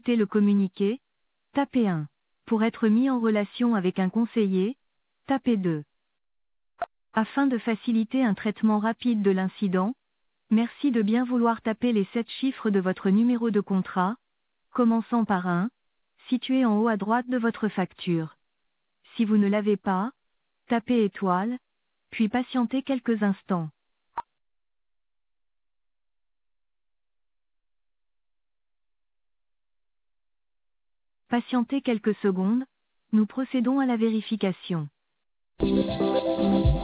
consulter le communiqué, tapez 1. Pour être mis en relation avec un conseiller, tapez 2. Afin de faciliter un traitement rapide de l'incident, merci de bien vouloir taper les 7 chiffres de votre numéro de contrat, commençant par 1, situé en haut à droite de votre facture. Si vous ne l'avez pas, tapez étoile, puis patientez quelques instants. Patientez quelques secondes, nous procédons à la vérification.